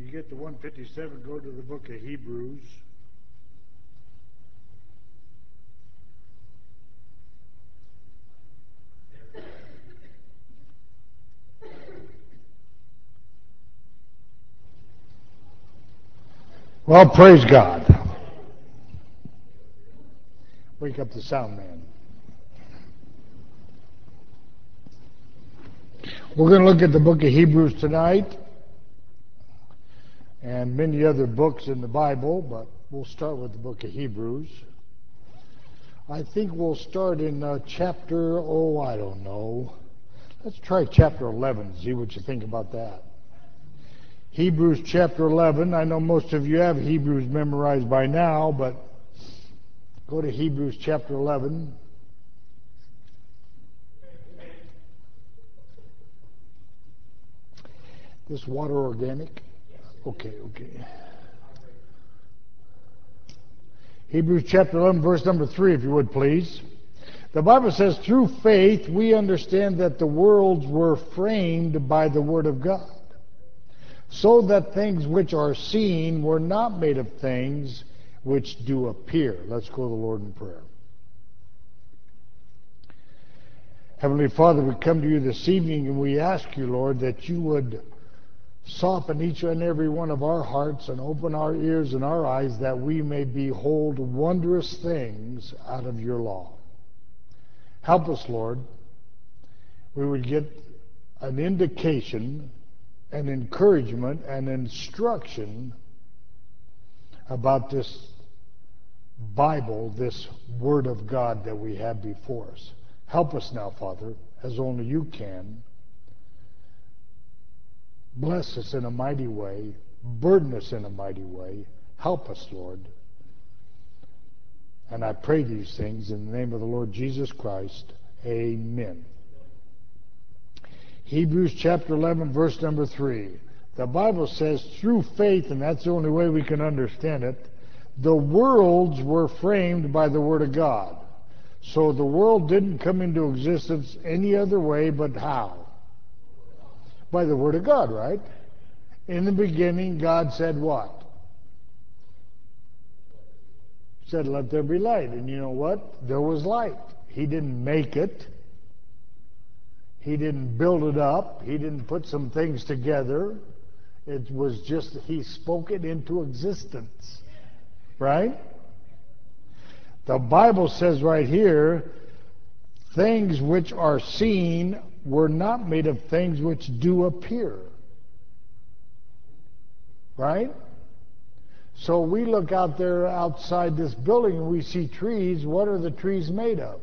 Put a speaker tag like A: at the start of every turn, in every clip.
A: you get to 157, go to the book of Hebrews. Well, praise God. Wake up the sound man. We're going to look at the book of Hebrews tonight and many other books in the Bible, but we'll start with the book of Hebrews. I think we'll start in chapter, I don't know. Let's try chapter 11, see what you think about that. Hebrews chapter 11. I know most of you have Hebrews memorized by now, but go to Hebrews chapter 11. This water organic? Okay. Hebrews chapter 11, verse number 3, if you would please. The Bible says, through faith we understand that the worlds were framed by the Word of God, so that things which are seen were not made of things which do appear. Let's go to the Lord in prayer. Heavenly Father, we come to you this evening and we ask you, Lord, that you would soften each and every one of our hearts and open our ears and our eyes that we may behold wondrous things out of your law. Help us, Lord. We would get an indication, an encouragement, an instruction about this Bible, this Word of God that we have before us. Help us now, Father, as only you can. Bless us in a mighty way. Burden us in a mighty way. Help us, Lord. And I pray these things in the name of the Lord Jesus Christ. Amen. Hebrews chapter 11, verse number 3. The Bible says, through faith, and that's the only way we can understand it, the worlds were framed by the Word of God. So the world didn't come into existence any other way but how? By the Word of God, right? In the beginning, God said what? He said, let there be light. And you know what? There was light. He didn't make it. He didn't build it up. He didn't put some things together. It was just, he spoke it into existence. Right? The Bible says right here, things which are seen were not made of things which do appear. Right? So we look out there outside this building and we see trees. What are the trees made of?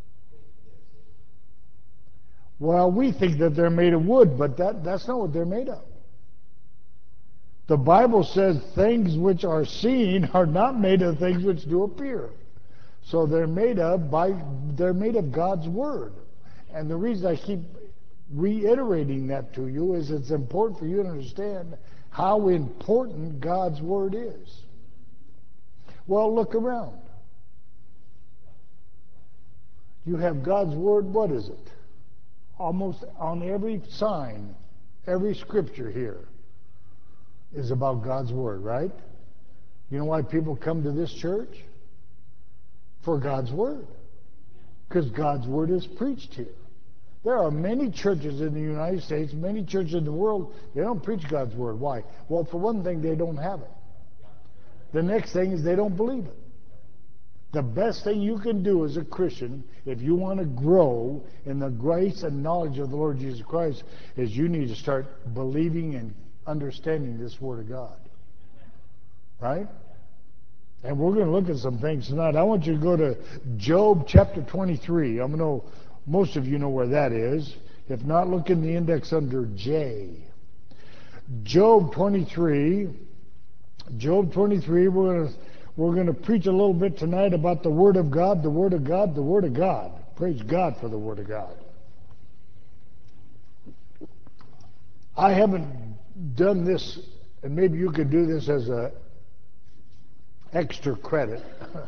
A: Well, we think that they're made of wood, but that's not what they're made of. The Bible says things which are seen are not made of things which do appear. So they're made of God's Word. And the reason I keep reiterating that to you is it's important for you to understand how important God's Word is. Well, look around. You have God's Word, what is it? Almost on every sign, every scripture here is about God's Word, right? You know why people come to this church? For God's Word. Because God's Word is preached here. There are many churches in the United States, many churches in the world, they don't preach God's Word. Why? Well, for one thing, they don't have it. The next thing is they don't believe it. The best thing you can do as a Christian, if you want to grow in the grace and knowledge of the Lord Jesus Christ, is you need to start believing and understanding this Word of God. Right? And we're going to look at some things tonight. I want you to go to Job chapter 23. I know most of you know where that is. If not, look in the index under J. Job 23. Job 23, we're going to preach a little bit tonight about the Word of God, the Word of God, the Word of God. Praise God for the Word of God. I haven't done this, and maybe you could do this as a extra credit.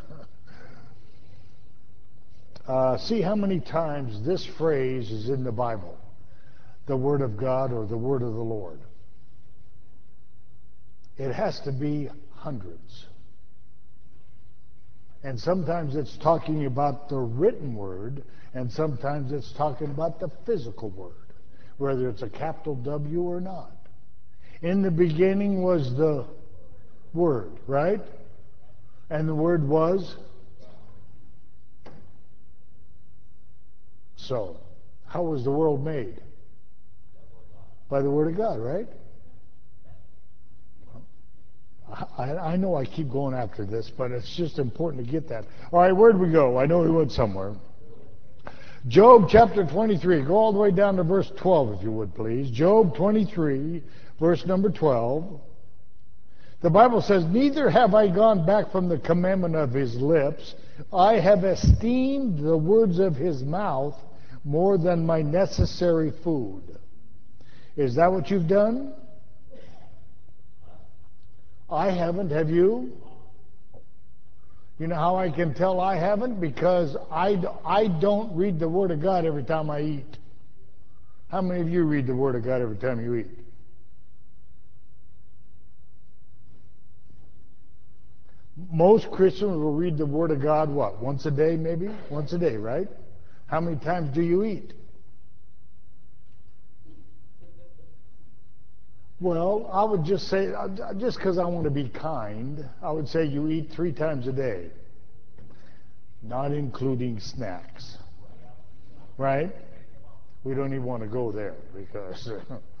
A: See how many times this phrase is in the Bible, the Word of God or the Word of the Lord. It has to be hundreds. And sometimes it's talking about the written word, and sometimes it's talking about the physical word, whether it's a capital W or not. In the beginning was the Word, right? And the Word was? So, how was the world made? By the Word of God, right? I know I keep going after this, but it's just important to get that. All right, where'd we go? I know we went somewhere. Job chapter 23. Go all the way down to verse 12, if you would, please. Job 23, verse number 12. The Bible says, "Neither have I gone back from the commandment of his lips. I have esteemed the words of his mouth more than my necessary food." Is that what you've done? I haven't. Have you? You know how I can tell I haven't? Because I don't read the Word of God every time I eat. How many of you read the Word of God every time you eat? Most Christians will read the Word of God, what, once a day maybe? Once a day, right? How many times do you eat? Well, I would just say, just because I want to be kind, I would say you eat 3 times a day, not including snacks, right? We don't even want to go there because,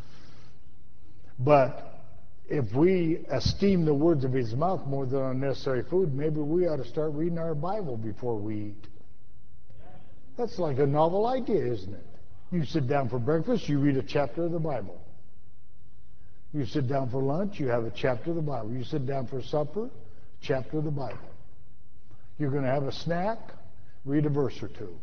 A: but if we esteem the words of his mouth more than our necessary food, maybe we ought to start reading our Bible before we eat. That's like a novel idea, isn't it? You sit down for breakfast, you read a chapter of the Bible. You sit down for lunch, you have a chapter of the Bible. You sit down for supper, chapter of the Bible. You're going to have a snack, read a verse or two.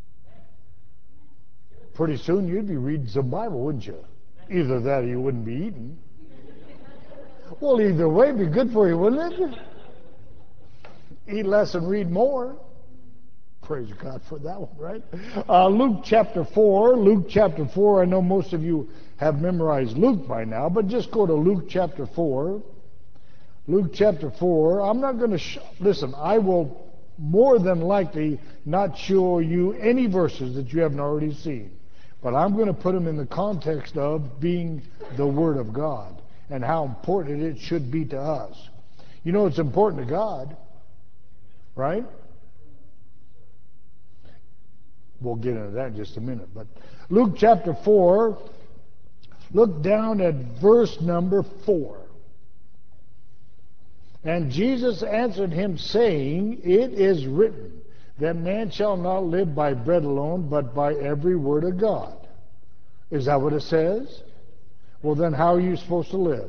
A: Pretty soon you'd be reading some Bible, wouldn't you? Either that or you wouldn't be eating. Well, either way, it'd be good for you, wouldn't it? Eat less and read more. Praise God for that one, right? Luke chapter 4. Luke chapter 4. I know most of you have memorized Luke by now, but just go to Luke chapter 4. Luke chapter 4. I'm not going to listen, I will more than likely not show you any verses that you haven't already seen. But I'm going to put them in the context of being the Word of God and how important it should be to us. You know it's important to God, right? We'll get into that in just a minute. But Luke chapter 4, look down at verse number 4. "And Jesus answered him, saying, It is written, that man shall not live by bread alone, but by every word of God." Is that what it says? Well, then how are you supposed to live?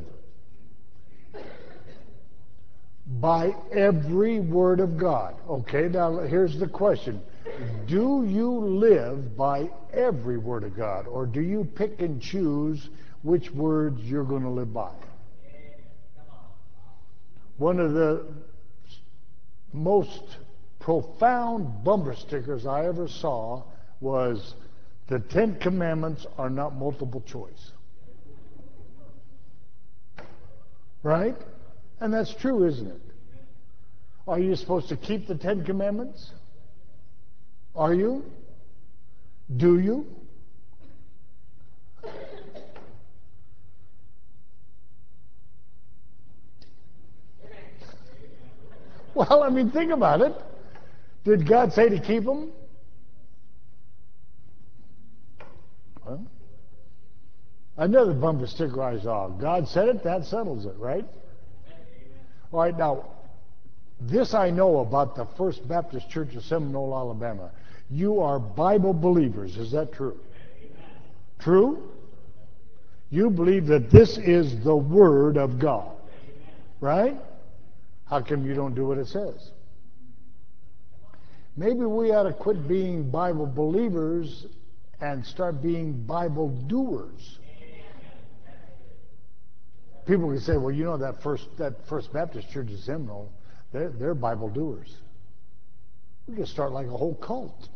A: By every word of God. Okay, now here's the question. Do you live by every word of God, or do you pick and choose which words you're going to live by? One of the most profound bumper stickers I ever saw was, "The 10 Commandments are not multiple choice." Right? And that's true, isn't it? Are you supposed to keep the 10 Commandments? Are you? Do you? Well, I mean, think about it. Did God say to keep them? Well, another bumper sticker I saw. God said it, that settles it, right? All right, now, this I know about the First Baptist Church of Seminole, Alabama. You are Bible believers. Is that true? True? You believe that this is the Word of God, right? How come you don't do what it says? Maybe we ought to quit being Bible believers and start being Bible doers. People can say, well, you know, that First Baptist Church of Seminole, they're Bible doers. We could start like a whole cult.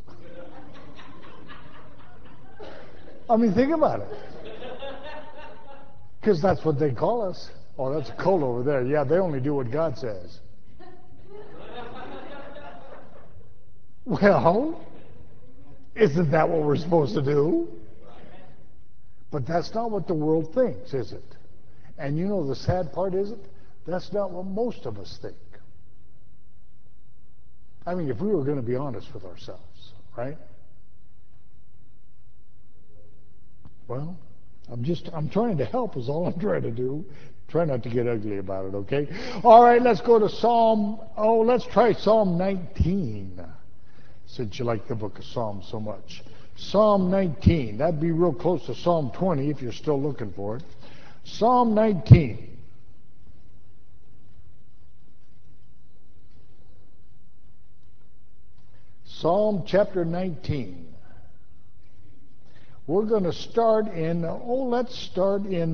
A: I mean, think about it. Because that's what they call us. Oh, that's a cult over there. Yeah, they only do what God says. Well, isn't that what we're supposed to do? But that's not what the world thinks, is it? And you know the sad part is it? That's not what most of us think. I mean, if we were going to be honest with ourselves, right? Well, I'm trying to help is all I'm trying to do. Try not to get ugly about it, okay? All right, let's go to let's try Psalm 19, since you like the book of Psalms so much. Psalm 19, that'd be real close to Psalm 20 if you're still looking for it. Psalm 19. Psalm chapter 19. We're going to start in, let's start in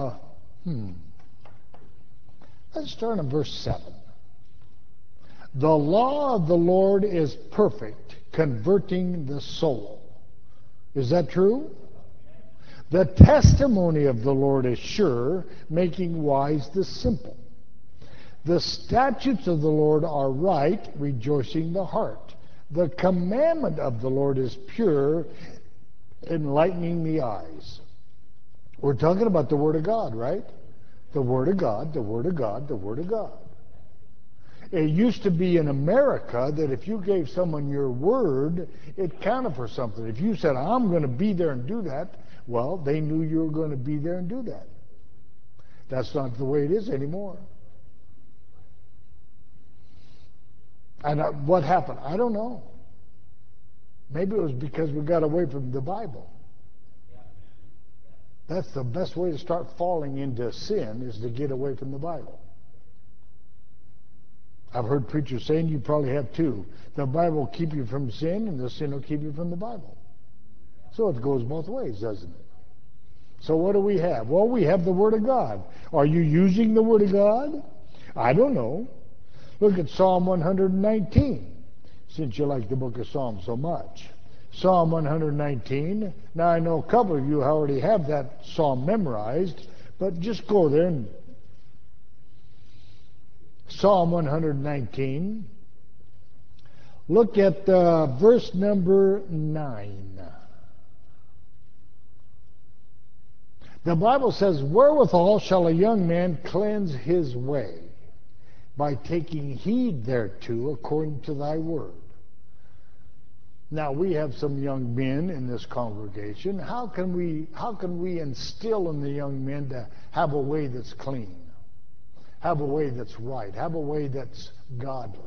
A: verse 7. The law of the Lord is perfect, converting the soul. Is that true? The testimony of the Lord is sure, making wise the simple. The statutes of the Lord are right, rejoicing the heart. The commandment of the Lord is pure, enlightening the eyes. We're talking about the Word of God, right? The Word of God, the Word of God, the Word of God. It used to be in America that if you gave someone your word, it counted for something. If you said, I'm going to be there and do that, well, they knew you were going to be there and do that. That's not the way it is anymore. And what happened? I don't know. Maybe it was because we got away from the Bible. That's the best way to start falling into sin, is to get away from the Bible. I've heard preachers saying you probably have too. The Bible will keep you from sin, and the sin will keep you from the Bible. So it goes both ways, doesn't it? So what do we have? Well, we have the Word of God. Are you using the Word of God? I don't know. Look at Psalm 119, since you like the book of Psalms so much. Psalm 119. Now, I know a couple of you already have that psalm memorized, but just go there and Psalm 119. Look at verse number 9. The Bible says, wherewithal shall a young man cleanse his way? By taking heed thereto according to thy word. Now, we have some young men in this congregation. How can we instill in the young men to have a way that's clean? Have a way that's right, have a way that's godly.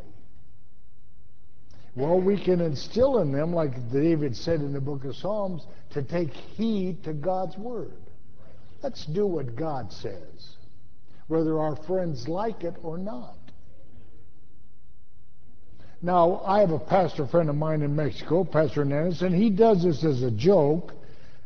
A: Well, we can instill in them, like David said in the book of Psalms, to take heed to God's word. Let's do what God says, whether our friends like it or not. Now, I have a pastor friend of mine in Mexico, Pastor Hernandez, and he does this as a joke,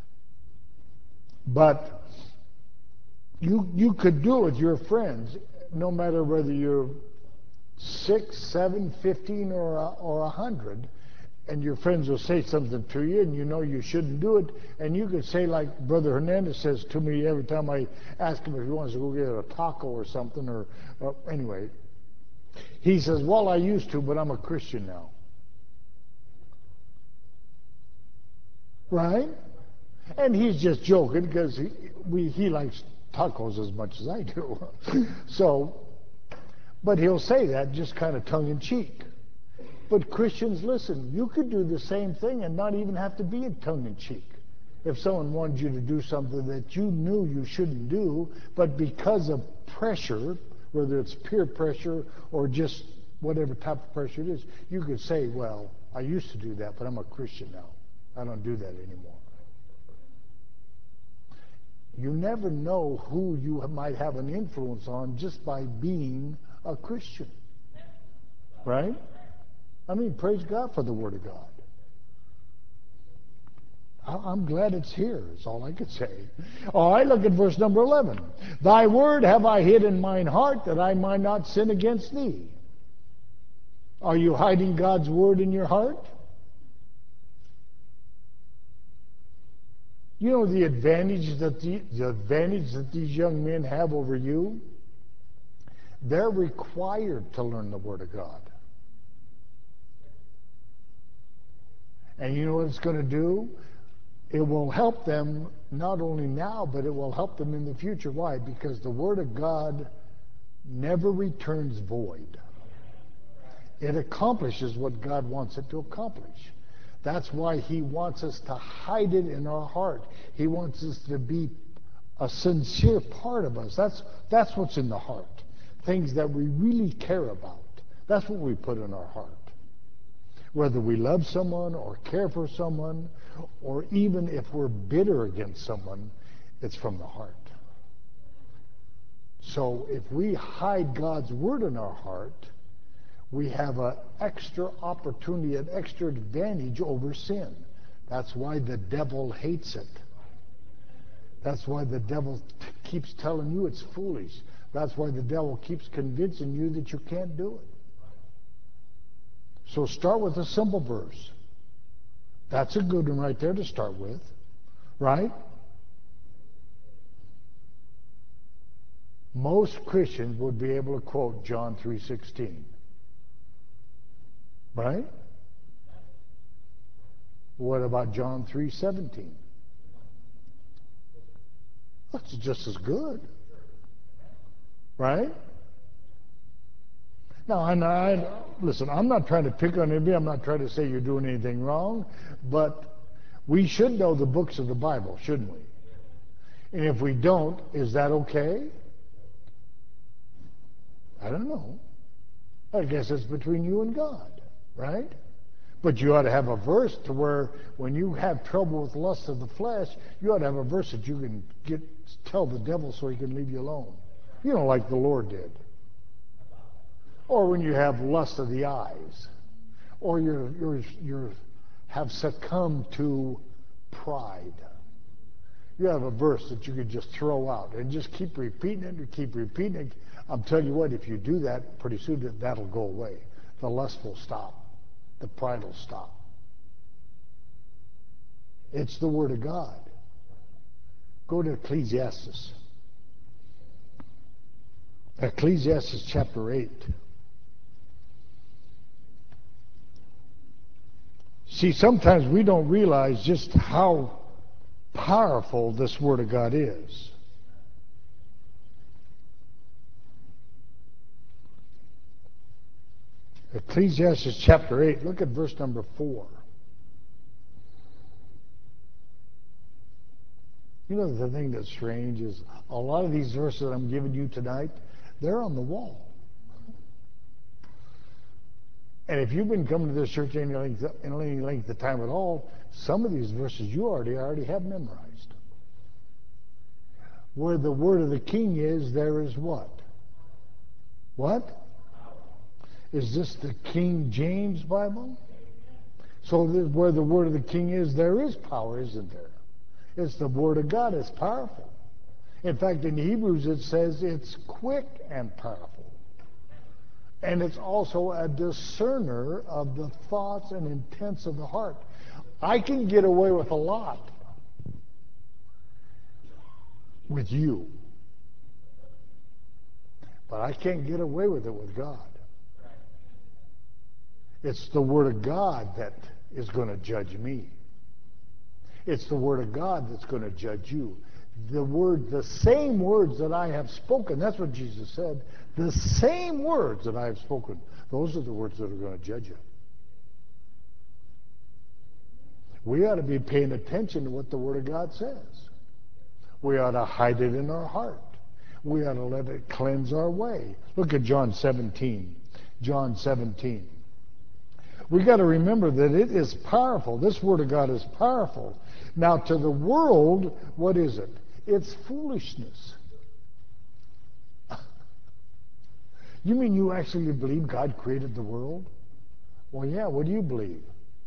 A: but you could do it with your friends, no matter whether you're 6, 7, 15, or 100, and your friends will say something to you, and you know you shouldn't do it, and you could say, like Brother Hernandez says to me every time I ask him if he wants to go get a taco or something, or anyway, he says, well, I used to, but I'm a Christian now. Right? And he's just joking because he likes tacos as much as I do. So, but he'll say that just kind of tongue-in-cheek. But Christians, listen, you could do the same thing and not even have to be in tongue-in-cheek. If someone wanted you to do something that you knew you shouldn't do, but because of pressure, whether it's peer pressure or just whatever type of pressure it is, you could say, well, I used to do that, but I'm a Christian now. I don't do that anymore. You never know who you might have an influence on just by being a Christian. Right? I mean, praise God for the Word of God. I'm glad it's here, is all I could say. All right, look at verse number 11. Thy word have I hid in mine heart, that I might not sin against thee. Are you hiding God's word in your heart? You know the advantage that these young men have over you? They're required to learn the Word of God. And you know what it's going to do? It will help them not only now, but it will help them in the future. Why? Because the Word of God never returns void. It accomplishes what God wants it to accomplish. That's why He wants us to hide it in our heart. He wants us to be a sincere part of us. That's what's in the heart. Things that we really care about. That's what we put in our heart. Whether we love someone or care for someone, or even if we're bitter against someone, it's from the heart. So if we hide God's Word in our heart, we have an extra opportunity, an extra advantage over sin. That's why the devil hates it. That's why the devil keeps telling you it's foolish. That's why the devil keeps convincing you that you can't do it. So start with a simple verse. That's a good one right there to start with, right? Most Christians would be able to quote John 3:16. Right? What about John 3:17? That's just as good. Right? Now, listen, I'm not trying to pick on anybody. I'm not trying to say you're doing anything wrong. But we should know the books of the Bible, shouldn't we? And if we don't, is that okay? I don't know. I guess it's between you and God, right? But you ought to have a verse to where when you have trouble with lust of the flesh, you ought to have a verse that you can tell the devil so he can leave you alone. You know, like the Lord did. Or when you have lust of the eyes, or you have succumbed to pride. You have a verse that you could just throw out and just keep repeating it and keep repeating it. I'm telling you what, if you do that, pretty soon that'll go away. The lust will stop. The pride will stop. It's the Word of God. Go to Ecclesiastes. Ecclesiastes chapter 8. See, sometimes we don't realize just how powerful this Word of God is. Ecclesiastes chapter 8, look at verse number 4. You know, the thing that's strange is a lot of these verses that I'm giving you tonight, they're on the wall. And if you've been coming to this church any length of time at all, some of these verses you already have memorized. Where the word of the king is, there is what? What? Is this the King James Bible? So where the word of the king is, there is power, isn't there? It's the Word of God. It's powerful. In fact, in Hebrews it says it's quick and powerful. And it's also a discerner of the thoughts and intents of the heart. I can get away with a lot with you. But I can't get away with it with God. It's the Word of God that is going to judge me. It's the Word of God that's going to judge you. The same words that I have spoken, that's what Jesus said, the same words that I have spoken, those are the words that are going to judge you. We ought to be paying attention to what the Word of God says. We ought to hide it in our heart. We ought to let it cleanse our way. Look at John 17. John 17. We got to remember that it is powerful. This Word of God is powerful. Now, to the world, what is it? It's foolishness. You mean you actually believe God created the world? Well, yeah, what do you believe?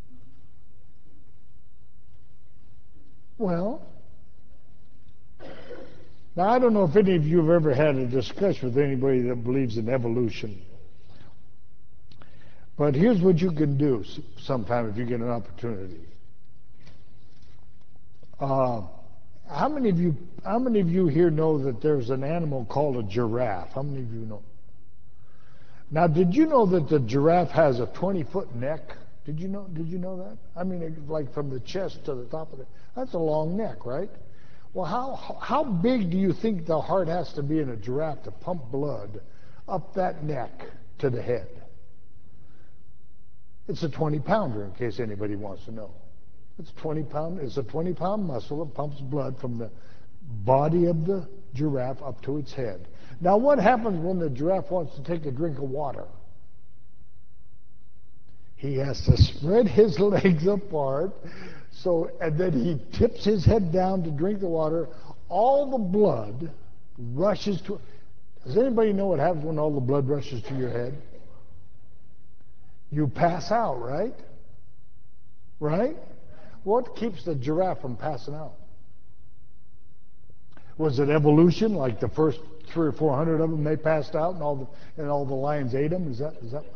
A: Well, now I don't know if any of you have ever had a discussion with anybody that believes in evolution. But here's what you can do sometime if you get an opportunity. How many of you here know that there's an animal called a giraffe? How many of you know? Now, did you know that the giraffe has a 20-foot neck? Did you know that? I mean, like from the chest to the top of it. That's a long neck, right? Well, how big do you think the heart has to be in a giraffe to pump blood up that neck to the head? It's a 20-pounder, in case anybody wants to know. It's a 20-pound muscle that pumps blood from the body of the giraffe up to its head. Now, what happens when the giraffe wants to take a drink of water? He has to spread his legs apart, and then he tips his head down to drink the water. All the blood rushes to. Does anybody know what happens when all the blood rushes to your head? You pass out, right? Right? What keeps the giraffe from passing out? Was it evolution? Like the first 300 or 400 of them, they passed out, and all the lions ate them. Is that?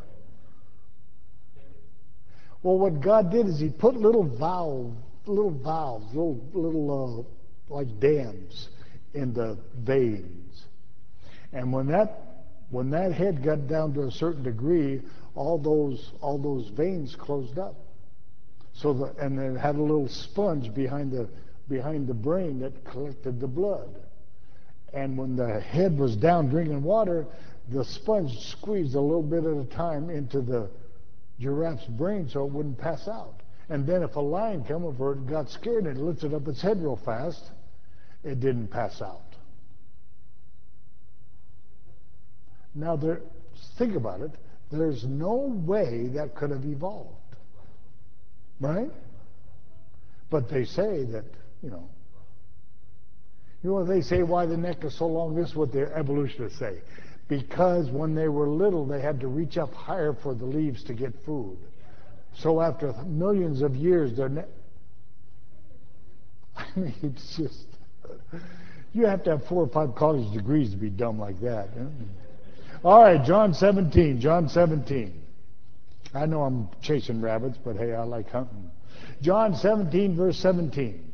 A: Well, what God did is He put little valves, like dams in the veins, and when that head got down to a certain degree, all those veins closed up. And it had a little sponge behind the brain that collected the blood. And when the head was down drinking water, the sponge squeezed a little bit at a time into the giraffe's brain so it wouldn't pass out. And then if a lion came over it and got scared and it lifted up its head real fast, it didn't pass out. Now, think about it. There's no way that could have evolved. Right? But they say that, they say why the neck is so long. This is what the evolutionists say. Because when they were little, they had to reach up higher for the leaves to get food. So after millions of years, their neck... I mean, it's just... You have to have 4 or 5 college degrees to be dumb like that. All right, John 17. I know I'm chasing rabbits, but hey, I like hunting. John 17, verse 17.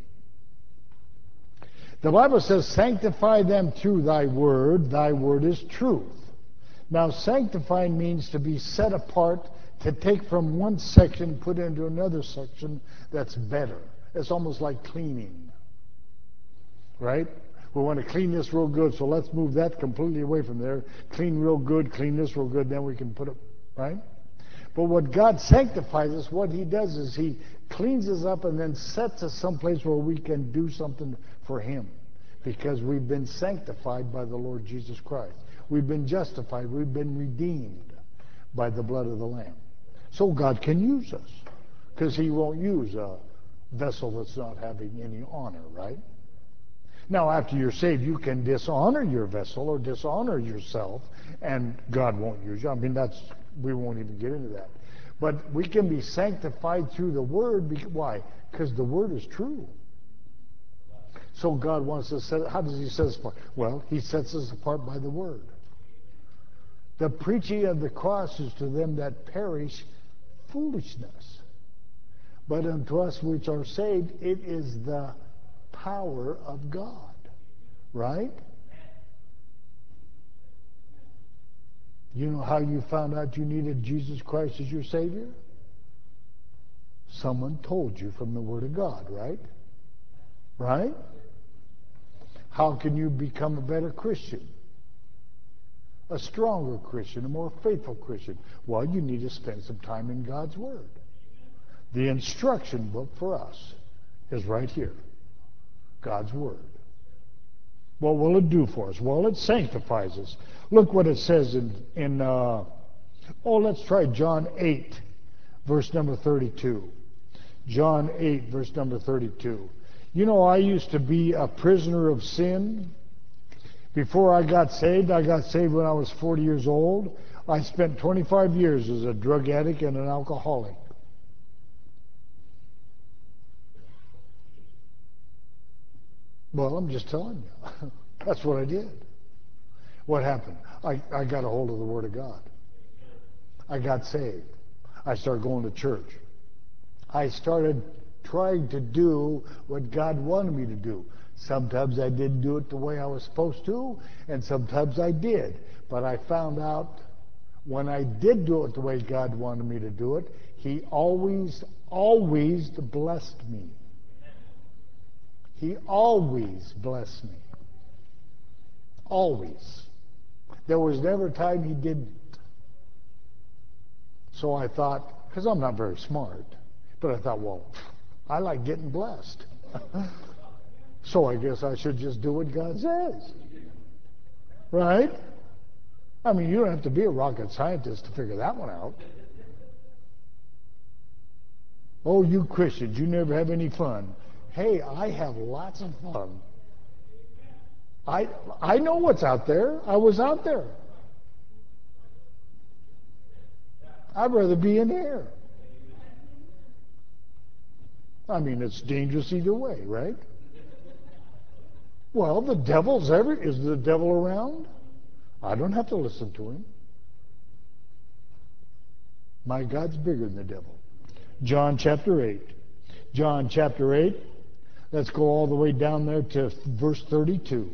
A: The Bible says, sanctify them through thy word is truth. Now, sanctify means to be set apart, to take from one section, put into another section that's better. It's almost like cleaning, right? We want to clean this real good, so let's move that completely away from there. Clean real good, clean this real good, then we can put it, right? But what God sanctifies us, what He does is He cleans us up and then sets us someplace where we can do something for Him. Because we've been sanctified by the Lord Jesus Christ. We've been justified. We've been redeemed by the blood of the Lamb. So God can use us. Because He won't use a vessel that's not having any honor, right? Now, after you're saved, you can dishonor your vessel or dishonor yourself, and God won't use you. I mean, we won't even get into that. But we can be sanctified through the Word. Why? Because the Word is true. So God wants us to set. How does He set us apart? Well, He sets us apart by the Word. The preaching of the cross is to them that perish foolishness. But unto us which are saved, it is the power of God. Right? You know how you found out you needed Jesus Christ as your Savior? Someone told you from the Word of God, right? Right? How can you become a better Christian? A stronger Christian, a more faithful Christian? Well, you need to spend some time in God's Word. The instruction book for us is right here. God's Word. What will it do for us? Well, it sanctifies us. Look what it says let's try John 8, verse number 32. John 8, verse number 32. You know, I used to be a prisoner of sin. Before I got saved when I was 40 years old. I spent 25 years as a drug addict and an alcoholic. Well, I'm just telling you. That's what I did. What happened? I got a hold of the Word of God. I got saved. I started going to church. I started trying to do what God wanted me to do. Sometimes I didn't do it the way I was supposed to, and sometimes I did. But I found out when I did do it the way God wanted me to do it, He always blessed me. He always blessed me. Always. There was never a time He didn't. So I thought, because I'm not very smart, but I thought, well, I like getting blessed. So I guess I should just do what God says. Right? I mean, you don't have to be a rocket scientist to figure that one out. Oh, you Christians, you never have any fun. Hey, I have lots of fun. I know what's out there. I was out there. I'd rather be in there. I mean, it's dangerous either way, right? Well, the devil's is the devil around? I don't have to listen to him. My God's bigger than the devil. John chapter 8. John chapter 8. Let's go all the way down there to verse 32.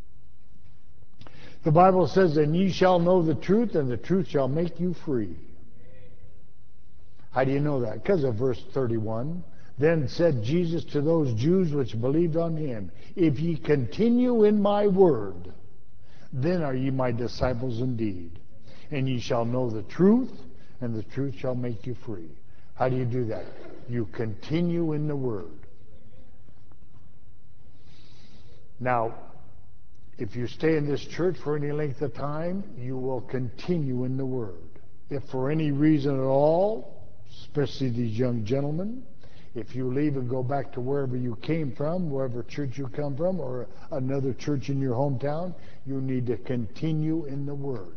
A: The Bible says, and ye shall know the truth, and the truth shall make you free. How do you know that? Because of verse 31. Then said Jesus to those Jews which believed on him, if ye continue in my word, then are ye my disciples indeed. And ye shall know the truth, and the truth shall make you free. How do you do that? You continue in the word. Now, if you stay in this church for any length of time, you will continue in the word. If for any reason at all, especially these young gentlemen, if you leave and go back to wherever you came from, wherever church you come from, or another church in your hometown, you need to continue in the Word.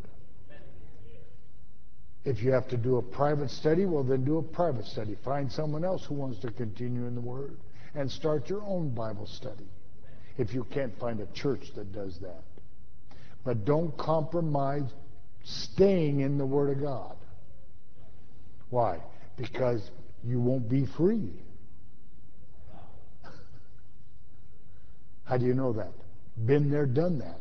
A: If you have to do a private study, well then do a private study. Find someone else who wants to continue in the Word and start your own Bible study if you can't find a church that does that. But don't compromise staying in the Word of God. Why? Because you won't be free. How do you know that? Been there, done that.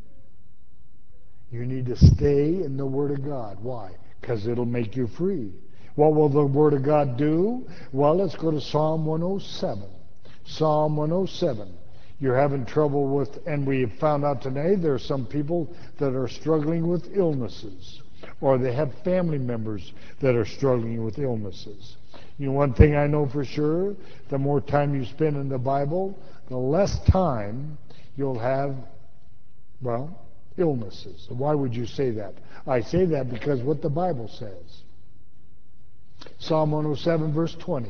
A: You need to stay in the Word of God. Why? Because it'll make you free. What will the Word of God do? Well, let's go to Psalm 107. Psalm 107. You're having trouble with, and we have found out today, there are some people that are struggling with illnesses, or they have family members that are struggling with illnesses. You know, one thing I know for sure, the more time you spend in the Bible, the less time you'll have, well, illnesses. Why would you say that? I say that because what the Bible says. Psalm 107, verse 20.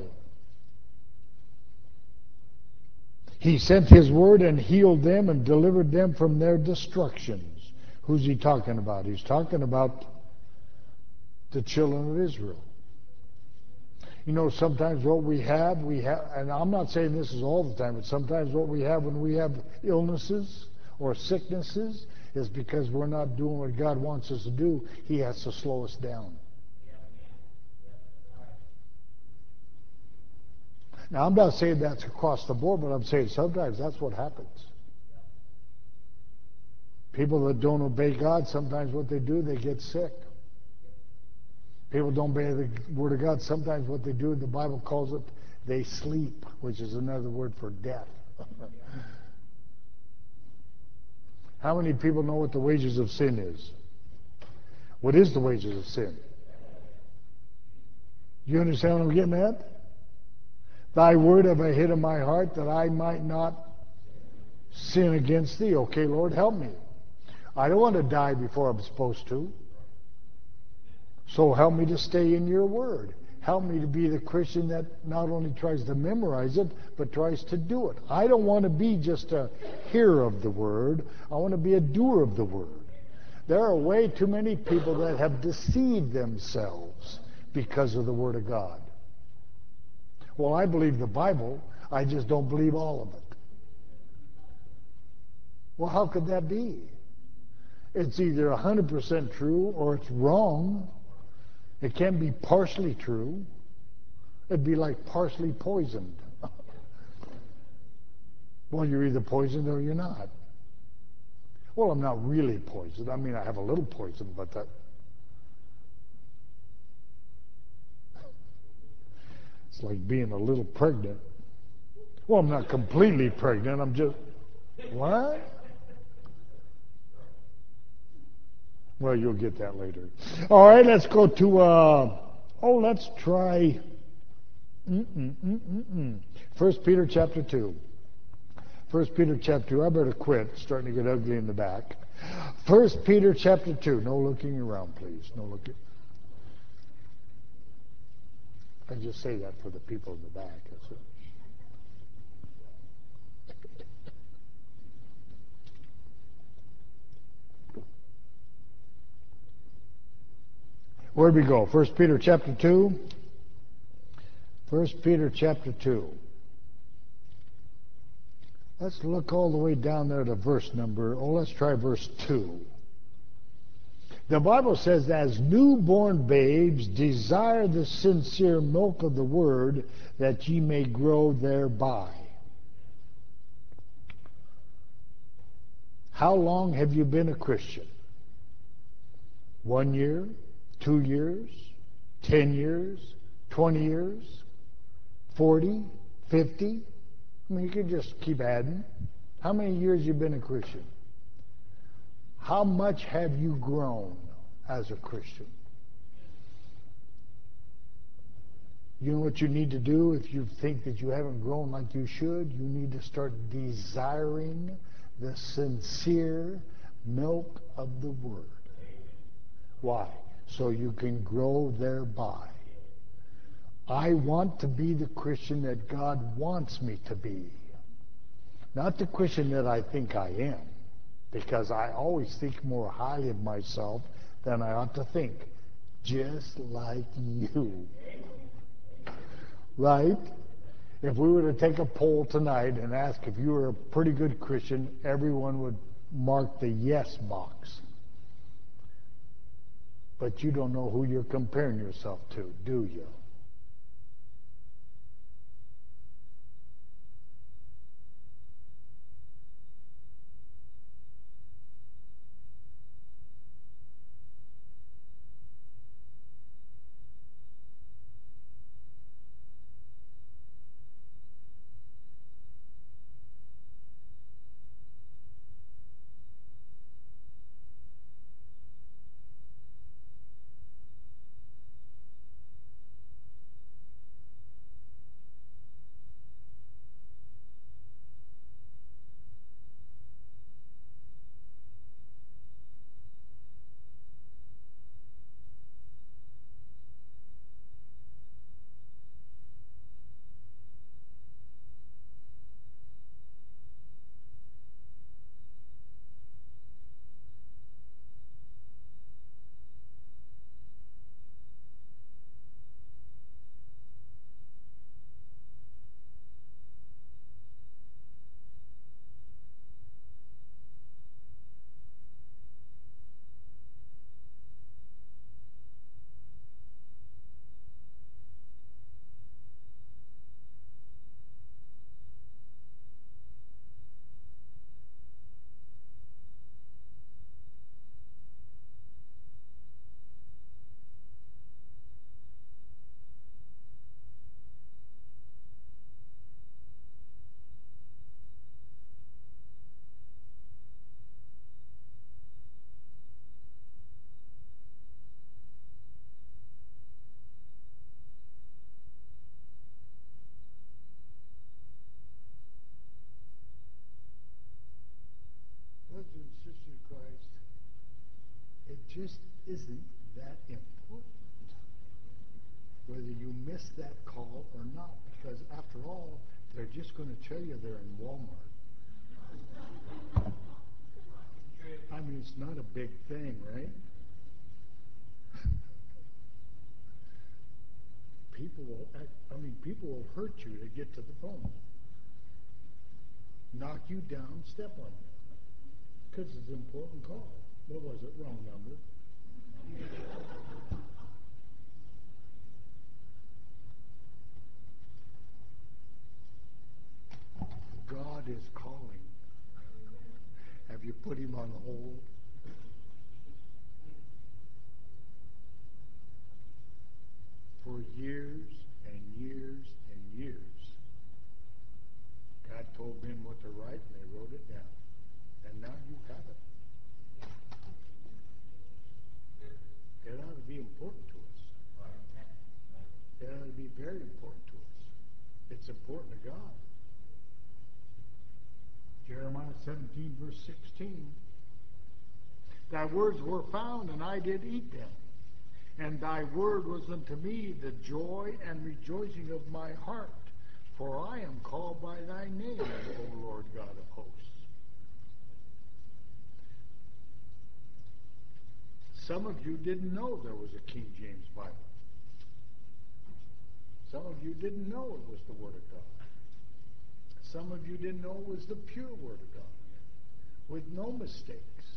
A: He sent his word and healed them and delivered them from their destructions. Who's he talking about? He's talking about the children of Israel. You know, sometimes what we have, and I'm not saying this is all the time, but sometimes what we have when we have illnesses or sicknesses is because we're not doing what God wants us to do. He has to slow us down. Now, I'm not saying that's across the board, but I'm saying sometimes that's what happens. People that don't obey God, sometimes what they do, they get sick. People don't obey the Word of God. Sometimes what they do, the Bible calls it, they sleep, which is another word for death. How many people know what the wages of sin is? What is the wages of sin? You understand what I'm getting at? Thy word have I hid in my heart that I might not sin against thee. Okay, Lord, help me. I don't want to die before I'm supposed to. So help me to stay in your word. Help me to be the Christian that not only tries to memorize it, but tries to do it. I don't want to be just a hearer of the word. I want to be a doer of the word. There are way too many people that have deceived themselves because of the Word of God. Well, I believe the Bible, I just don't believe all of it. Well, how could that be? It's either 100% true or it's wrong. It can't be partially true. It'd be like partially poisoned. Well, you're either poisoned or you're not. Well, I'm not really poisoned. I mean, I have a little poison, but that... It's like being a little pregnant. Well, I'm not completely pregnant. I'm just... What? Well, you'll get that later. All right, let's go to... let's try... 1 Peter chapter 2. 1 Peter chapter 2. I better quit. It's starting to get ugly in the back. 1 Peter chapter 2. No looking around, please. No looking. I just say that for the people in the back. That's it. Where'd we go? 1 Peter chapter 2. 1 Peter chapter 2. Let's look all the way down there to verse number, let's try verse 2. The Bible says, as newborn babes, desire the sincere milk of the word, that ye may grow thereby. How long have you been a Christian? 1 year? 2 years? 10 years? 20 years? 40? 50? I mean, you can just keep adding. How many years you been a Christian? How much have you grown as a Christian? You know what you need to do if you think that you haven't grown like you should? You need to start desiring the sincere milk of the Word. Why? So you can grow thereby. I want to be the Christian that God wants me to be. Not the Christian that I think I am, because I always think more highly of myself than I ought to think. Just like you. Right? If we were to take a poll tonight and ask if you were a pretty good Christian, everyone would mark the yes box. But you don't know who you're comparing yourself to, do you? Brothers and sisters in Christ, it just isn't that important whether you miss that call or not, because after all, they're just going to tell you they're in Walmart. I mean, it's not a big thing, right? People will hurt you to get to the phone. Knock you down, step on you. Because it's an important call. What was it? Wrong number. God is calling. put him on hold. For years and years and years, God told men what to write, and they wrote it down. And now you got it. It ought to be important to us. It ought to be very important to us. It's important to God. Jeremiah 17, verse 16. Thy words were found, and I did eat them. And thy word was unto me the joy and rejoicing of my heart. For I am called by thy name, O Lord God of hosts. Some of you didn't know there was a King James Bible. Some of you didn't know it was the Word of God. Some of you didn't know it was the pure Word of God, with no mistakes.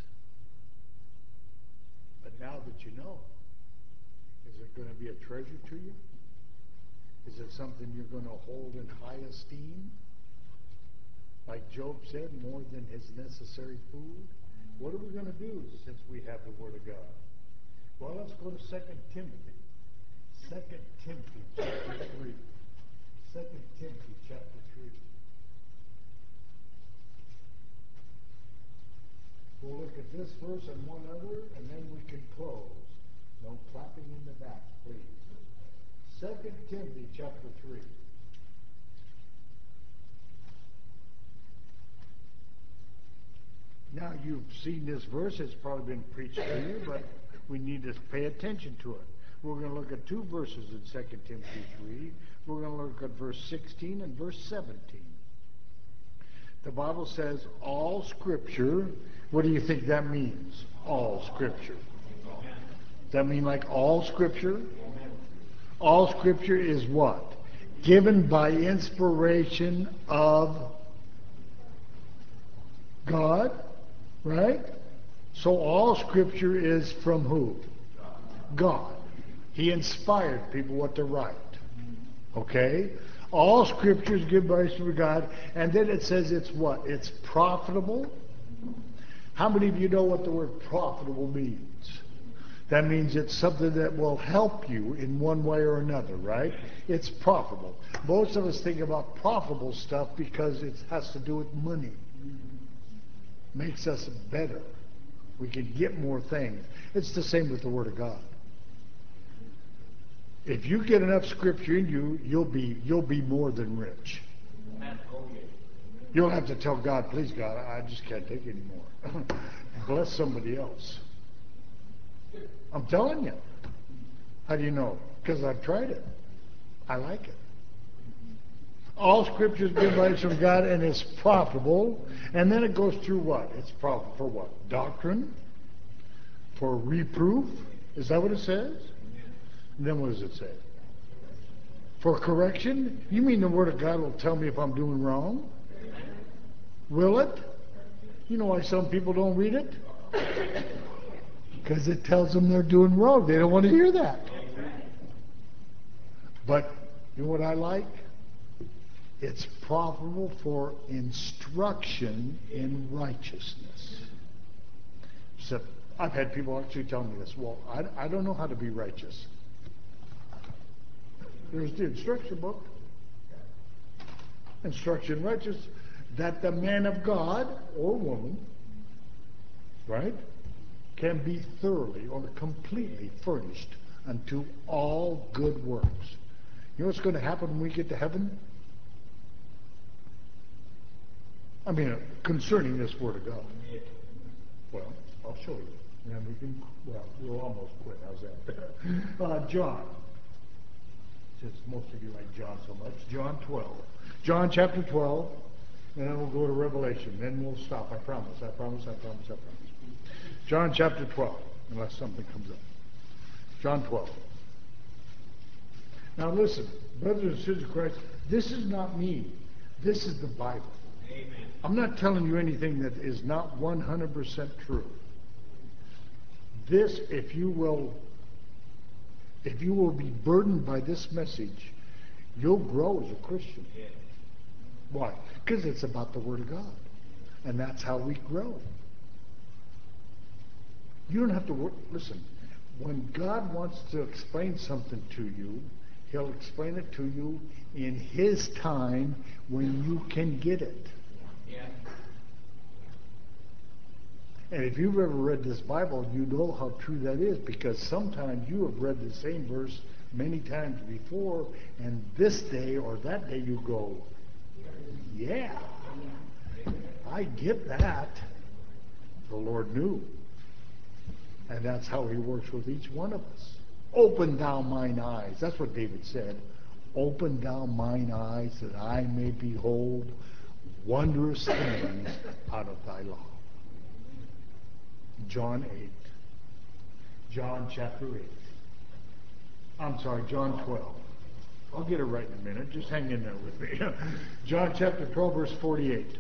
A: But now that you know, is it going to be a treasure to you? Is it something you're going to hold in high esteem? Like Job said, more than his necessary food? What are we going to do since we have the Word of God? Well, let's go to 2 Timothy. 2 Timothy chapter 3. 2 Timothy chapter 3. We'll look at this verse and one other, and then we can close. No clapping in the back, please. 2 Timothy chapter 3. Now you've seen this verse, it's probably been preached to you, but we need to pay attention to it. We're going to look at two verses in 2 Timothy 3. We're going to look at verse 16 and verse 17. The Bible says all Scripture. What do you think that means? All Scripture. Does that mean like all Scripture? All Scripture is what? Given by inspiration of God, right? So all Scripture is from who? God. He inspired people what to write. Okay? All Scripture is given by inspiration of God, and then it says it's what? It's profitable. How many of you know what the word profitable means? That means it's something that will help you in one way or another, right? It's profitable. Most of us think about profitable stuff because it has to do with money. Makes us better. We can get more things. It's the same with the Word of God. If you get enough Scripture in you, you'll be more than rich. You'll have to tell God, please God, I just can't take it anymore. Bless somebody else. I'm telling you. How do you know? Because I've tried it. I like it. All Scripture is given by from God and is profitable. And then it goes through what? It's profitable for what? Doctrine? For reproof? Is that what it says? And then what does it say? For correction? You mean the Word of God will tell me if I'm doing wrong? Will it? You know why some people don't read it? Because it tells them they're doing wrong. They don't want to hear that. But you know what I like? It's profitable for instruction in righteousness. So I've had people actually tell me this. Well, I don't know how to be righteous. There's the instruction book. Instruction in righteousness. That the man of God or woman, right, can be thoroughly or completely furnished unto all good works. You know what's going to happen when we get to heaven? I mean, concerning this Word of God. Well, I'll show you. And then we can, we'll almost quit. How's that? John. Since most of you like John so much. John 12. John chapter 12. And then we'll go to Revelation. Then we'll stop. I promise. John chapter 12. Unless something comes up. John 12. Now listen, brothers and sisters of Christ, this is not me. This is the Bible. Amen. I'm not telling you anything that is not 100% true. This, if you will be burdened by this message, you'll grow as a Christian. Yeah. Why? Because it's about the Word of God. And that's how we grow. You don't have to work. Listen, when God wants to explain something to you, He'll explain it to you in His time when you can get it.
B: Yeah.
A: And if you've ever read this Bible, you know how true that is, because sometimes you have read the same verse many times before, and this day or that day you go, yeah, I get that. The Lord knew. And that's how He works with each one of us. Open thou mine eyes. That's what David said. Open thou mine eyes that I may behold wondrous things out of thy law. John 8. John chapter 8. I'm sorry, John 12. I'll get it right in a minute. Just hang in there with me. John chapter 12, verse 48.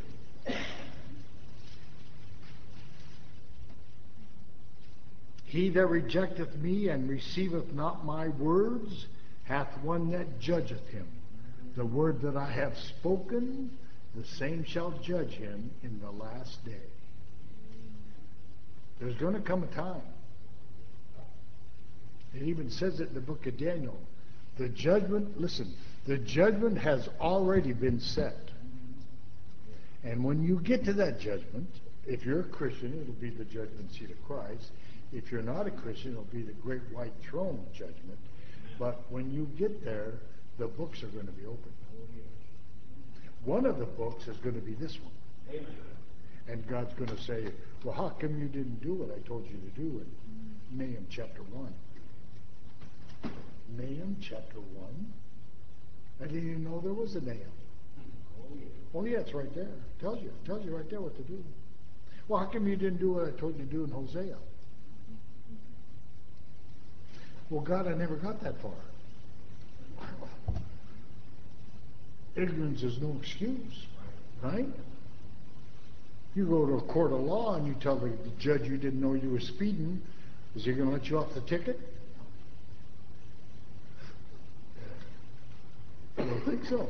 A: He that rejecteth me and receiveth not my words hath one that judgeth him. The word that I have spoken, the same shall judge him in the last day. There's going to come a time. It even says it in the book of Daniel. The judgment, listen, the judgment has already been set. And when you get to that judgment, if you're a Christian, it'll be the judgment seat of Christ. If you're not a Christian, it'll be the great white throne judgment. But when you get there, the books are going to be open. One of the books is going to be this one. And God's going to say, well, how come you didn't do what I told you to do in Nahum chapter 1? Nahum chapter 1? I didn't even know there was a Nahum. Oh, yeah, it's right there. Tells you right there what to do. Well, how come you didn't do what I told you to do in Hosea? Well, God, I never got that far. Ignorance is no excuse, right? You go to a court of law and you tell the judge you didn't know you were speeding, is he going to let you off the ticket? I don't think so.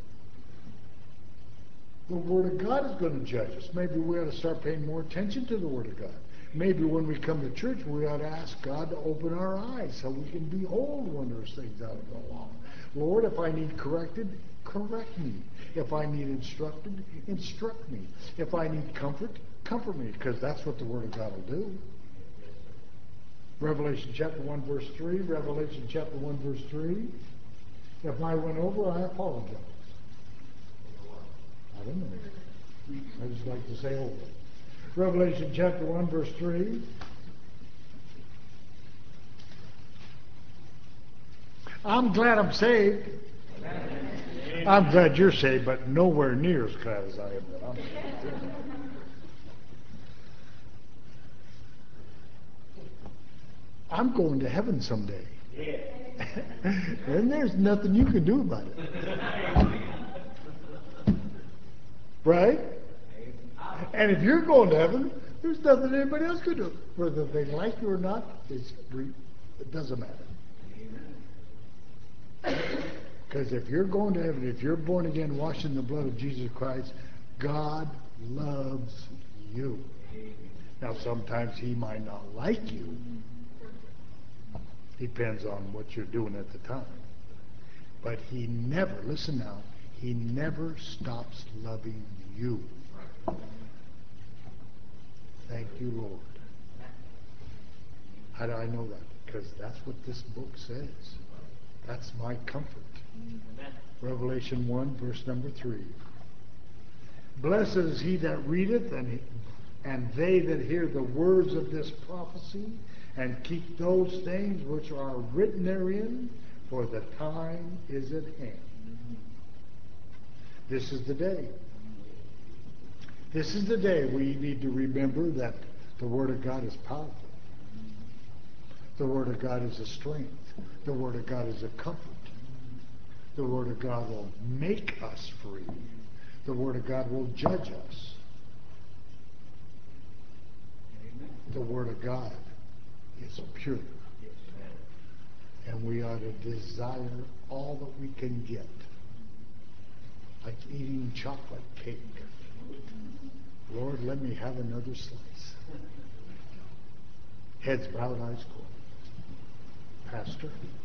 A: The Word of God is going to judge us. Maybe we ought to start paying more attention to the Word of God. Maybe when we come to church, we ought to ask God to open our eyes so we can behold wondrous things out of the law. Lord, if I need corrected, correct me. If I need instructed, instruct me. If I need comfort, comfort me, because that's what the Word of God will do. Revelation chapter 1, verse 3. Revelation chapter 1, verse 3. If I went over, I apologize. I don't know. I just like to say over. Revelation chapter 1, verse 3. I'm glad I'm saved. I'm glad you're saved, but nowhere near as glad as I am that I'm saved. I'm going to heaven someday. And there's nothing you can do about it. Right? And if you're going to heaven, there's nothing anybody else can do. Whether they like you or not, it doesn't matter. Because if you're going to heaven, if you're born again, washed in the blood of Jesus Christ, God loves you. Now, sometimes He might not like you. Depends on what you're doing at the time. But He never, listen now, He never stops loving you. Thank you, Lord. How do I know that? Because that's what this book says. That's my comfort. Revelation 1, verse number 3. Blessed is he that readeth, and they that hear the words of this prophecy, and keep those things which are written therein, for the time is at hand. This is the day. This is the day we need to remember that the Word of God is powerful. The Word of God is a strength. The Word of God is a comfort. The Word of God will make us free. The Word of God will judge us. The Word of God is pure. And we ought to desire all that we can get. Like eating chocolate cake. Lord, let me have another slice. Heads bowed, eyes closed. Pastor?